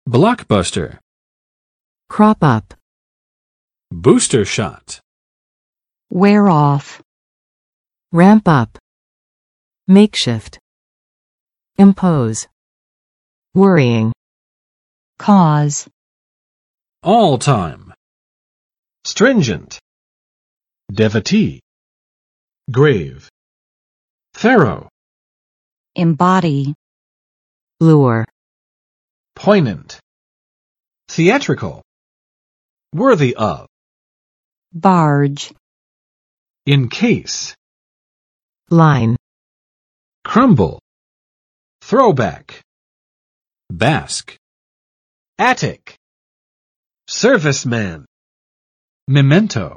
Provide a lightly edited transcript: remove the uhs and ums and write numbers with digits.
Blockbuster. Crop up. Booster shot. Wear off. Ramp up. Makeshift. Impose. Worrying. Cause. All time. Stringent. Devotee. Grave. Pharaoh. Embody. Lure. Poignant. Theatrical. Worthy of. Barge. Encase. Line. Crumble. Throwback. Bask. Attic. Serviceman. Memento.